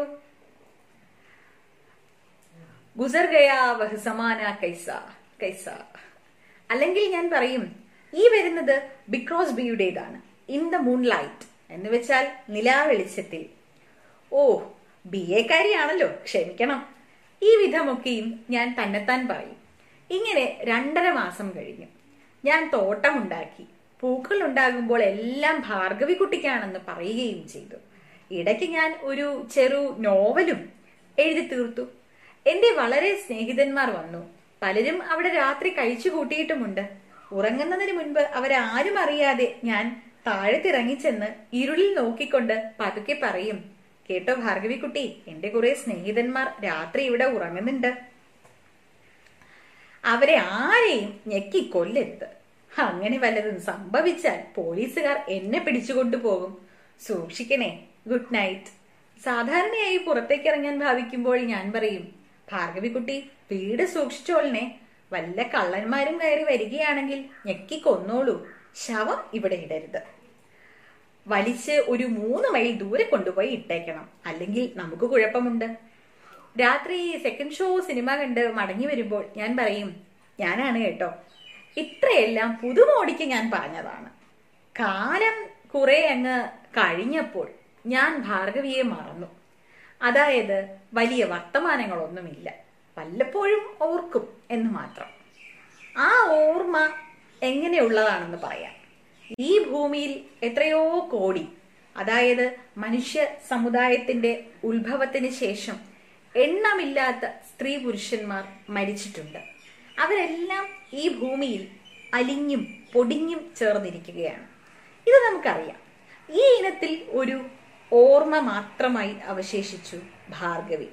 ഗുസർ ഗയാ വഹ് സമാന കൈസ കൈസ. അല്ലെങ്കിൽ ഞാൻ പറയും, ഈ വരുന്നത് ബിക്രോസ് ബിയുടേതാണ്, ഇൻ ദ മൂൺ ലൈറ്റ്, എന്ന് വെച്ചാൽ നിലാവെളിച്ചത്തിൽ. ഓ, BA കാരിയാണല്ലോ, ക്ഷമിക്കണം. ഈ വിധമൊക്കെയും ഞാൻ തന്നെത്താൻ പറയും. ഇങ്ങനെ 2.5 മാസം കഴിഞ്ഞു. ഞാൻ തോട്ടമുണ്ടാക്കി. പൂക്കൾ ഉണ്ടാകുമ്പോൾ എല്ലാം ഭാർഗവിക്കുട്ടിക്കാണെന്ന് പറയുകയും ചെയ്തു. ഇടയ്ക്ക് ഞാൻ ഒരു ചെറു നോവലും എഴുതി തീർത്തു. എന്റെ വളരെ സ്നേഹിതന്മാർ വന്നു. പലരും അവിടെ രാത്രി കഴിച്ചു കൂട്ടിയിട്ടുമുണ്ട്. ഉറങ്ങുന്നതിന് മുൻപ് അവരാരും അറിയാതെ ഞാൻ താഴത്തിറങ്ങിച്ചെന്ന് ഇരുളിൽ നോക്കിക്കൊണ്ട് പതുക്കെ പറയും, കേട്ടോ ഭാർഗവിക്കുട്ടി, എന്റെ കുറെ സ്നേഹിതന്മാർ രാത്രി ഇവിടെ ഉറങ്ങുന്നുണ്ട്. അവരെ ആരെയും ഞെക്കി കൊല്ലരുത്. അങ്ങനെ വല്ലതും സംഭവിച്ചാൽ പോലീസുകാർ എന്നെ പിടിച്ചുകൊണ്ടു പോകും. സൂക്ഷിക്കണേ. Good night. സാധാരണയായി പുറത്തേക്ക് ഇറങ്ങാൻ ഭാവിക്കുമ്പോൾ ഞാൻ പറയും, ഭാർഗവിക്കുട്ടി വീട് സൂക്ഷിച്ചോളണേ. വല്ല കള്ളന്മാരും കയറി വരികയാണെങ്കിൽ ഞെക്കി കൊന്നോളൂ. ശവം ഇവിടെ ഇടരുത്. വലിച്ച് ഒരു 3 മൈൽ ദൂരെ കൊണ്ടുപോയി ഇട്ടേക്കണം. അല്ലെങ്കിൽ നമുക്ക് കുഴപ്പമുണ്ട്. രാത്രി സെക്കൻഡ് ഷോ സിനിമ കണ്ട് മടങ്ങി വരുമ്പോൾ ഞാൻ പറയും, ഞാനാണ് കേട്ടോ, ഇത്രയെല്ലാം പുതുമോടിക്ക് ഞാൻ പറഞ്ഞതാണ്. കാലം കുറെ അങ്ങ് കഴിഞ്ഞപ്പോൾ ഞാൻ ഭാർഗവിയെ മറന്നു. അതായത് വലിയ വർത്തമാനങ്ങളൊന്നുമില്ല. വല്ലപ്പോഴും ഓർക്കും എന്ന് മാത്രം. ആ ഓർമ്മ എങ്ങനെയുള്ളതാണെന്ന് പറയാം. ഈ ഭൂമിയിൽ എത്രയോ കോടി, അതായത് മനുഷ്യ സമുദായത്തിന്റെ ഉത്ഭവത്തിന് ശേഷം എണ്ണമില്ലാത്ത സ്ത്രീ പുരുഷന്മാർ മരിച്ചിട്ടുണ്ട്. അവരെല്ലാം ഈ ഭൂമിയിൽ അലിഞ്ഞും പൊടിഞ്ഞും ചേർന്നിരിക്കുകയാണ്. ഇത് നമുക്കറിയാം. ഈ ഇനത്തിൽ ഒരു ഓർമ്മ മാത്രമായി അവശേഷിച്ചു ഭാർഗവി.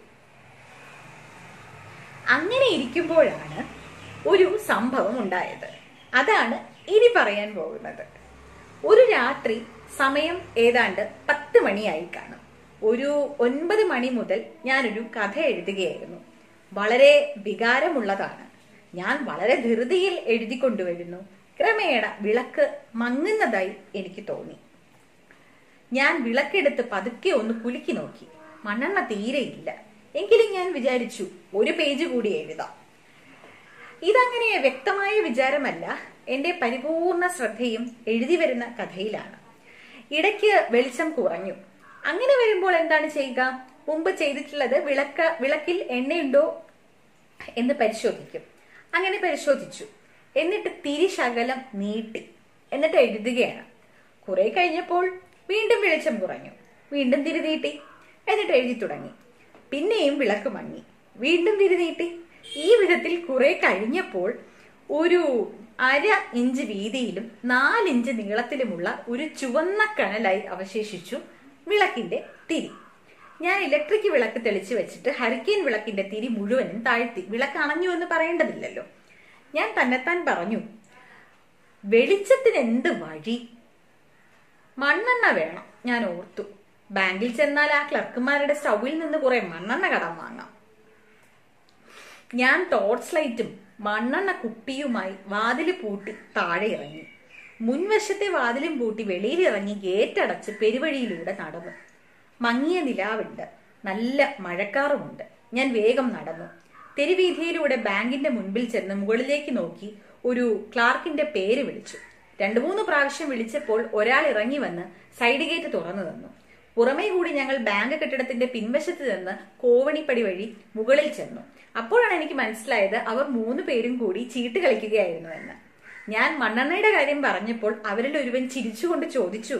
അങ്ങനെ ഇരിക്കുമ്പോഴാണ് ഒരു സംഭവം ഉണ്ടായത്. അതാണ് ഇനി പറയാൻ പോകുന്നത്. ഒരു രാത്രി സമയം ഏതാണ്ട് 10 മണിയായി കാണും. ഒരു 9 മണി മുതൽ ഞാനൊരു കഥ എഴുതുകയായിരുന്നു. വളരെ വികാരമുള്ളതാണ്. ഞാൻ വളരെ ധൃതിയിൽ എഴുതിക്കൊണ്ടുവരുന്നു. ക്രമേണ വിളക്ക് മങ്ങുന്നതായി എനിക്ക് തോന്നി. ഞാൻ വിളക്കെടുത്ത് പതുക്കെ ഒന്ന് കുലുക്കി നോക്കി. മണ്ണെണ്ണ തീരെയില്ല. എങ്കിലും ഞാൻ വിചാരിച്ചു, ഒരു പേജ് കൂടി എഴുതാം. ഇതങ്ങനെ വ്യക്തമായ വിചാരമല്ല. എന്റെ പരിപൂർണ ശ്രദ്ധയും എഴുതി വരുന്ന കഥയിലാണ്. ഇടയ്ക്ക് വെളിച്ചം കുറഞ്ഞു. അങ്ങനെ വരുമ്പോൾ എന്താണ് ചെയ്യുക? മുമ്പ് ചെയ്തിട്ടുള്ളത് വിളക്കിൽ എണ്ണയുണ്ടോ എന്ന് പരിശോധിക്കും. അങ്ങനെ പരിശോധിച്ചു. എന്നിട്ട് തിരി ശകലം നീട്ടി. എന്നിട്ട് എഴുതുകയാണ്. കുറെ കഴിഞ്ഞപ്പോൾ വീണ്ടും വെളിച്ചം കുറഞ്ഞു. വീണ്ടും തിരി നീട്ടി. എന്നിട്ട് എഴുതി തുടങ്ങി. പിന്നെയും വിളക്ക് മങ്ങി. വീണ്ടും തിരി നീട്ടി. ഈ വിധത്തിൽ കുറെ കഴിഞ്ഞപ്പോൾ ഒരു 1/2 ഇഞ്ച് വീതിയിലും 4 ഇഞ്ച് നീളത്തിലുമുള്ള ഒരു ചുവന്ന കനലായി അവശേഷിച്ചു വിളക്കിന്റെ തിരി. ഞാൻ ഇലക്ട്രിക് വിളക്ക് തെളിച്ചു വെച്ചിട്ട് ഹരിക്കേൻ വിളക്കിന്റെ തിരി മുഴുവനും താഴ്ത്തി. വിളക്ക് അണഞ്ഞു എന്ന് പറയേണ്ടതില്ലല്ലോ. ഞാൻ തന്നെത്താൻ പറഞ്ഞു, വെളിച്ചത്തിന് എന്ത് വഴി? മണ്ണെണ്ണ വേണം. ഞാൻ ഓർത്തു, ബാങ്കിൽ ചെന്നാൽ ആ ക്ലർക്കുമാരുടെ സ്റ്റൗവിൽ നിന്ന് കുറെ മണ്ണെണ്ണ കടം വാങ്ങാം. ഞാൻ ടോർച്ച് ലൈറ്റും മണ്ണെണ്ണ കുപ്പിയുമായി വാതില് പൂട്ടി താഴെ ഇറങ്ങി. മുൻവശത്തെ വാതിലും പൂട്ടി വെളിയിലിറങ്ങി ഗേറ്റ് അടച്ച് പെരുവഴിയിലൂടെ നടന്നു. മങ്ങിയ നിലാവുണ്ട്. നല്ല മഴക്കാറുമുണ്ട്. ഞാൻ വേഗം നടന്നു. തെരുവീഥിയിലൂടെ ബാങ്കിന്റെ മുൻപിൽ ചെന്ന് മുകളിലേക്ക് നോക്കി ഒരു ക്ലാർക്കിന്റെ പേര് വിളിച്ചു. 2-3 പ്രാവശ്യം വിളിച്ചപ്പോൾ ഒരാൾ ഇറങ്ങി വന്ന് സൈഡ് ഗേറ്റ് തുറന്നു തന്നു. പുറമേ കൂടി ഞങ്ങൾ ബാങ്ക് കെട്ടിടത്തിന്റെ പിൻവശത്ത് നിന്ന് കോവണിപ്പടി വഴി മുകളിൽ ചെന്നു. അപ്പോഴാണ് എനിക്ക് മനസ്സിലായത് അവർ 3 പേരും കൂടി ചീട്ട് കളിക്കുകയായിരുന്നു എന്ന്. ഞാൻ മണ്ണെണ്ണയുടെ കാര്യം പറഞ്ഞപ്പോൾ അവരിൽ ഒരുവൻ ചിരിച്ചുകൊണ്ട് ചോദിച്ചു,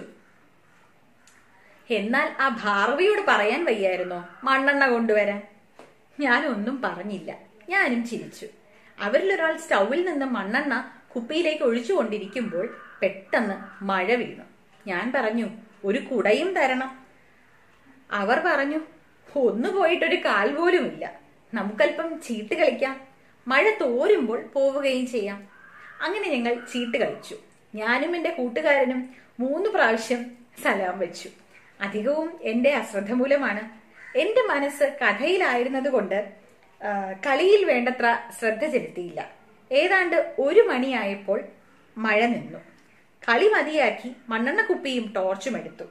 എന്നാൽ ആ ഭാർഗവിയോട് പറയാൻ വയ്യായിരുന്നോ മണ്ണെണ്ണ കൊണ്ടുവരാൻ? ഞാനൊന്നും പറഞ്ഞില്ല. ഞാനും ചിരിച്ചു. അവരിലൊരാൾ സ്റ്റൗവിൽ നിന്ന് മണ്ണെണ്ണ കുപ്പിയിലേക്ക് ഒഴിച്ചുകൊണ്ടിരിക്കുമ്പോൾ പെട്ടെന്ന് മഴ വീണു. ഞാൻ പറഞ്ഞു, ഒരു കുടയും തരണം. അവർ പറഞ്ഞു, ഒന്ന് പോയിട്ടൊരു കാൽ പോലുമില്ല. നമുക്കല്പം ചീട്ട് കളിക്കാം. മഴ തോരുമ്പോൾ പോവുകയും ചെയ്യാം. അങ്ങനെ ഞങ്ങൾ ചീട്ട് കളിച്ചു. ഞാനും എന്റെ കൂട്ടുകാരനും 3 പ്രാവശ്യം സലാം വെച്ചു. അധികവും എന്റെ അശ്രദ്ധ മൂലമാണ്. എന്റെ മനസ്സ് കഥയിലായിരുന്നത് കൊണ്ട് കളിയിൽ വേണ്ടത്ര ശ്രദ്ധ ചെലുത്തിയില്ല. ഏതാണ്ട് 1 മണിയായപ്പോൾ മഴ നിന്നു. കളി മതിയാക്കി മണ്ണെണ്ണ കുപ്പിയും ടോർച്ചും എടുത്തു.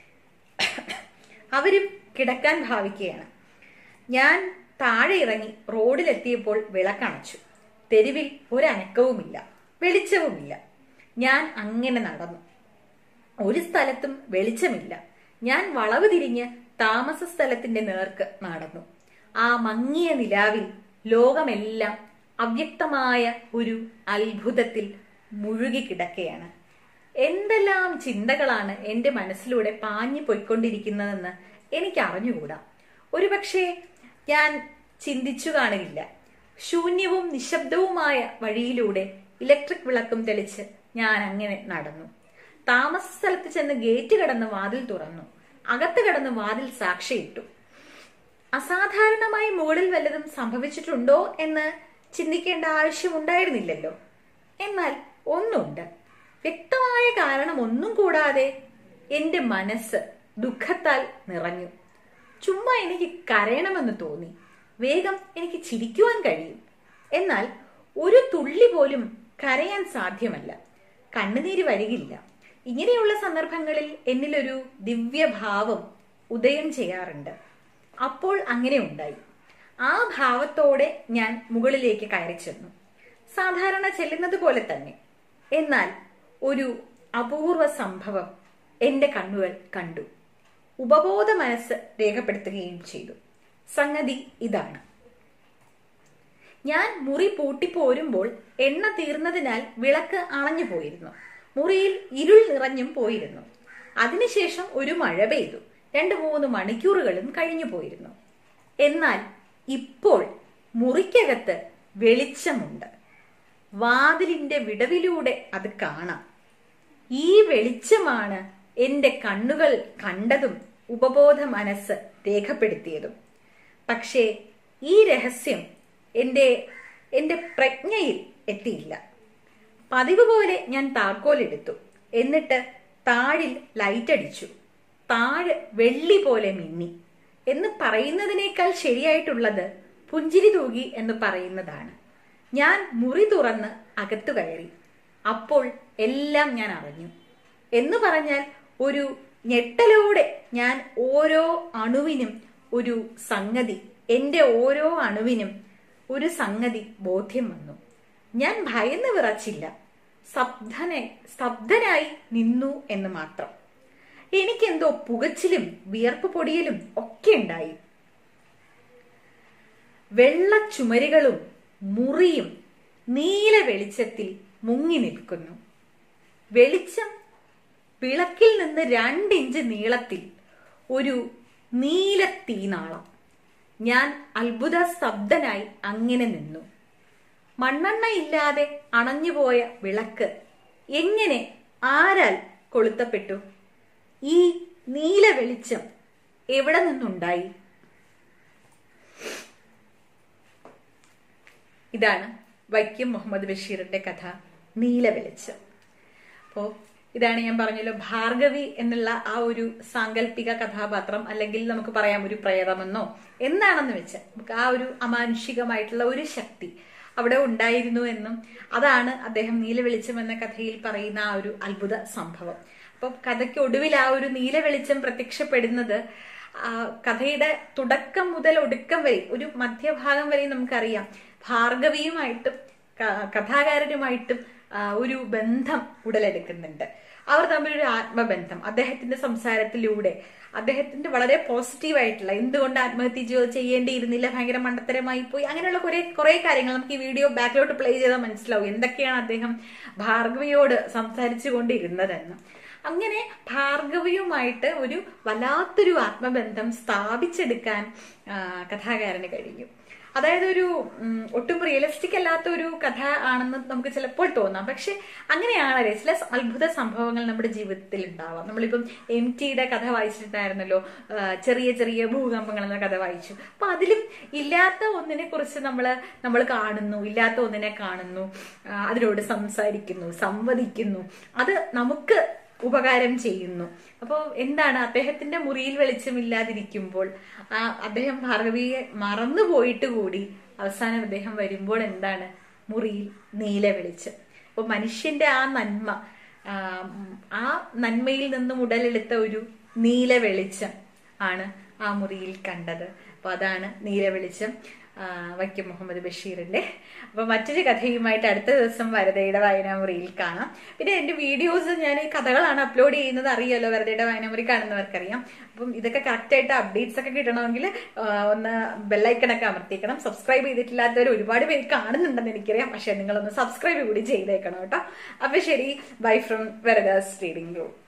അവരും കിടക്കാൻ ഭാവിക്കുകയാണ്. ഞാൻ താഴെ ഇറങ്ങി റോഡിലെത്തിയപ്പോൾ വിളക്കണച്ചു. തെരുവിൽ ഒരനക്കവുമില്ല, വെളിച്ചവുമില്ല. ഞാൻ അങ്ങനെ നടന്നു. ഒരു സ്ഥലത്തും വെളിച്ചമില്ല. ഞാൻ വളവ് തിരിഞ്ഞ് താമസ സ്ഥലത്തിന്റെ നേർക്ക് നടന്നു. ആ മങ്ങിയ നിലാവിൽ ലോകമെല്ലാം അവ്യക്തമായ ഒരു അത്ഭുതത്തിൽ മുഴുകിക്കിടക്കുകയാണ്. എന്തെല്ലാം ചിന്തകളാണ് എൻ്റെ മനസ്സിലൂടെ പാഞ്ഞു പോയിക്കൊണ്ടിരിക്കുന്നതെന്ന് എനിക്ക് അറിഞ്ഞുകൂടാ. ഒരുപക്ഷെ ഞാൻ ചിന്തിച്ചു കാണില്ല. ശൂന്യവും നിശബ്ദവുമായ വഴിയിലൂടെ ഇലക്ട്രിക് വിളക്കും തെളിച്ച് ഞാൻ അങ്ങനെ നടന്നു. താമസ സ്ഥലത്ത് ചെന്ന് ഗേറ്റ് കടന്ന് വാതിൽ തുറന്നു. അകത്ത് കടന്ന് വാതിൽ സാക്ഷിയിട്ടു. അസാധാരണമായി മുകളിൽ വല്ലതും സംഭവിച്ചിട്ടുണ്ടോ എന്ന് ചിന്തിക്കേണ്ട ആവശ്യമുണ്ടായിരുന്നില്ലല്ലോ. എന്നാൽ ഒന്നുണ്ട്. വ്യക്തമായ കാരണം ഒന്നും കൂടാതെ എന്റെ മനസ്സ് ദുഃഖത്താൽ നിറഞ്ഞു. ചുമ്മാ എനിക്ക് കരയണമെന്ന് തോന്നി. വേഗം എനിക്ക് ചിരിക്കുവാൻ കഴിയും. എന്നാൽ ഒരു തുള്ളി പോലും കരയാൻ സാധ്യമല്ല. കണ്ണുനീര് വരികില്ല. ഇങ്ങനെയുള്ള സന്ദർഭങ്ങളിൽ എന്നിലൊരു ദിവ്യഭാവം ഉദയം ചെയ്യാറുണ്ട്. അപ്പോൾ അങ്ങനെ ഉണ്ടായി. ആ ഭാവത്തോടെ ഞാൻ മുകളിലേക്ക് കയറി ചെന്നു. സാധാരണ ചെല്ലുന്നത് പോലെ തന്നെ. എന്നാൽ ഒരു അപൂർവ സംഭവം എന്റെ കണ്ണുകൾ കണ്ടു. ഉപബോധ മനസ്സ് രേഖപ്പെടുത്തുകയും ചെയ്തു. സംഗതി ഇതാണ്. ഞാൻ മുറി പൂട്ടിപ്പോരുമ്പോൾ എണ്ണ തീർന്നതിനാൽ വിളക്ക് അണഞ്ഞു പോയിരുന്നു. മുറിയിൽ ഇരുൾ നിറഞ്ഞും പോയിരുന്നു. അതിനുശേഷം ഒരു മഴ പെയ്തു. 2-3 മണിക്കൂറുകളും കഴിഞ്ഞു പോയിരുന്നു. എന്നാൽ ഇപ്പോൾ മുറിക്കകത്ത് വെളിച്ചമുണ്ട്. വാതിലിന്റെ വിടവിലൂടെ അത് കാണാം. ഈ വെളിച്ചമാണ് എന്റെ കണ്ണുകൾ കണ്ടതും ഉപബോധ മനസ്സ് രേഖപ്പെടുത്തിയതും. പക്ഷേ ഈ രഹസ്യം എന്റെ പ്രജ്ഞയിൽ എത്തിയില്ല. പതിവ് പോലെ ഞാൻ താക്കോലെടുത്തു. എന്നിട്ട് താഴിൽ ലൈറ്റ് അടിച്ചു. താഴ് വെള്ളി പോലെ മിന്നി എന്ന് പറയുന്നതിനേക്കാൾ ശരിയായിട്ടുള്ളത് പുഞ്ചിരി തൂകി എന്ന് പറയുന്നതാണ്. ഞാൻ മുറി തുറന്ന് അകത്തു കയറി. അപ്പോൾ എല്ലാം ഞാൻ അറിഞ്ഞു. എന്ന് പറഞ്ഞാൽ ഒരു ഞെട്ടലോടെ ഞാൻ ഓരോ അണുവിനും ഒരു സംഗതി, എന്റെ ഓരോ അണുവിനും ഒരു സംഗതി ബോധ്യം വന്നു. ഞാൻ ഭയന്ന് വിറച്ചില്ല. സ്തബ്ധനായി നിന്നു എന്ന് മാത്രം. എനിക്കെന്തോ പുകച്ചിലും വിയർപ്പ് പൊടിയലും ഒക്കെ ഉണ്ടായി. വെള്ള ചുമരുകളും മുറിയും നീല വെളിച്ചത്തിൽ മുങ്ങി നിൽക്കുന്നു. വെളിച്ചം വിളക്കിൽ നിന്ന് 2 ഇഞ്ച് നീളത്തിൽ ഒരു നീല തീനാളം. ഞാൻ അത്ഭുത സ്തബ്ധനായി അങ്ങനെ നിന്നു. മണ്ണെണ്ണ ഇല്ലാതെ അണഞ്ഞുപോയ വിളക്ക് എങ്ങനെ, ആരാൽ കൊളുത്തപ്പെട്ടു? ഈ നീല വെളിച്ചം എവിടെ നിന്നുണ്ടായി? ഇതാണ് വൈക്കം മുഹമ്മദ് ബഷീറിന്റെ കഥ നീല വെളിച്ചം. അപ്പോ ഇതാണ് ഞാൻ പറഞ്ഞല്ലോ, ഭാർഗവി എന്നുള്ള ആ ഒരു സാങ്കല്പിക കഥാപാത്രം, അല്ലെങ്കിൽ നമുക്ക് പറയാം ഒരു പ്രേതമെന്നോ എന്താണെന്ന് വെച്ചാൽ നമുക്ക് ആ ഒരു അമാനുഷികമായിട്ടുള്ള ഒരു ശക്തി അവിടെ ഉണ്ടായിരുന്നു എന്നും അതാണ് അദ്ദേഹം നീല വെളിച്ചം എന്ന കഥയിൽ പറയുന്ന ആ ഒരു അത്ഭുത സംഭവം. അപ്പൊ കഥയ്ക്ക് ഒടുവിൽ ആ ഒരു നീല വെളിച്ചം പ്രത്യക്ഷപ്പെടുന്നത് കഥയുടെ തുടക്കം മുതൽ ഒടുക്കം വരെ, ഒരു മധ്യഭാഗം വരെ നമുക്കറിയാം ഭാർഗവിയുമായിട്ടും കഥാകാരനുമായിട്ടും ഒരു ബന്ധം ഉടലെടുക്കുന്നുണ്ട്. അവർ തമ്മിലൊരു ആത്മബന്ധം അദ്ദേഹത്തിന്റെ സംസാരത്തിലൂടെ, അദ്ദേഹത്തിന്റെ വളരെ പോസിറ്റീവായിട്ടുള്ള എന്തുകൊണ്ട് ആത്മഹത്യ ചെയ്യേണ്ടിയിരുന്നില്ല, ഭയങ്കര മണ്ടത്തരമായി പോയി, അങ്ങനെയുള്ള കുറെ കാര്യങ്ങൾ നമുക്ക് ഈ വീഡിയോ ബാക്കിലോട്ട് പ്ലേ ചെയ്താൽ മനസ്സിലാവും എന്തൊക്കെയാണ് അദ്ദേഹം ഭാർഗവിയോട് സംസാരിച്ചു കൊണ്ടിരുന്നതെന്ന്. അങ്ങനെ ഭാർഗവിയുമായിട്ട് ഒരു വല്ലാത്തൊരു ആത്മബന്ധം സ്ഥാപിച്ചെടുക്കാൻ കഥാകാരന് കഴിഞ്ഞു. അതായത് ഒരു ഒട്ടും റിയലിസ്റ്റിക് അല്ലാത്ത ഒരു കഥ ആണെന്ന് നമുക്ക് ചിലപ്പോൾ തോന്നാം. പക്ഷെ അങ്ങനെയാണ് ചില അത്ഭുത സംഭവങ്ങൾ നമ്മുടെ ജീവിതത്തിൽ ഉണ്ടാവാം. നമ്മളിപ്പം MTയുടെ കഥ വായിച്ചിട്ടുണ്ടായിരുന്നല്ലോ, ചെറിയ ചെറിയ ഭൂകമ്പങ്ങൾ എന്ന കഥ വായിച്ചു. അപ്പൊ അതിലും ഇല്ലാത്ത ഒന്നിനെ കുറിച്ച് നമ്മൾ കാണുന്നു, ഇല്ലാത്ത ഒന്നിനെ കാണുന്നു, അതിനോട് സംസാരിക്കുന്നു, സംവദിക്കുന്നു, അത് നമുക്ക് ഉപകാരം ചെയ്യുന്നു. അപ്പോൾ എന്താണ്, അദ്ദേഹത്തിന്റെ മുറിയിൽ വെളിച്ചമില്ലാതിരിക്കുമ്പോൾ അദ്ദേഹം ഭാർഗവിയെ മറന്നുപോയിട്ട് കൂടി അവസാനം അദ്ദേഹം വരുമ്പോൾ എന്താണ്, മുറിയിൽ നീല വെളിച്ചം. അപ്പൊ മനുഷ്യന്റെ ആ നന്മ, ആ നന്മയിൽ നിന്നും ഉടലെടുത്ത ഒരു നീല വെളിച്ചം ആണ് ആ മുറിയിൽ കണ്ടത്. അപ്പൊ അതാണ് നീലവെളിച്ചം, വൈക്കം മുഹമ്മദ് ബഷീറിന്റെ. അപ്പൊ മറ്റൊരു കഥയുമായിട്ട് അടുത്ത ദിവസം വരദയുടെ വായനാമുറിയിൽ കാണാം. പിന്നെ എന്റെ വീഡിയോസ് ഞാൻ കഥകളാണ് അപ്ലോഡ് ചെയ്യുന്നത്, അറിയാലോ, വരദയുടെ വായനാമുറി കാണുന്നവർക്കറിയാം. അപ്പം ഇതൊക്കെ കറക്റ്റ് ആയിട്ട് അപ്ഡേറ്റ്സ് ഒക്കെ കിട്ടണമെങ്കിൽ ഒന്ന് ബെല്ലൈക്കണൊക്കെ അമർത്തിക്കണം. സബ്സ്ക്രൈബ് ചെയ്തിട്ടില്ലാത്തവർ ഒരുപാട് പേര് കാണുന്നുണ്ടെന്ന് എനിക്കറിയാം, പക്ഷെ നിങ്ങളൊന്ന് സബ്സ്ക്രൈബ് കൂടി ചെയ്തേക്കണം കേട്ടോ. അപ്പൊ ശരി, ബൈ ഫ്രം വരദാസ് റീഡിംഗ് ഗ്രൂപ്പ്.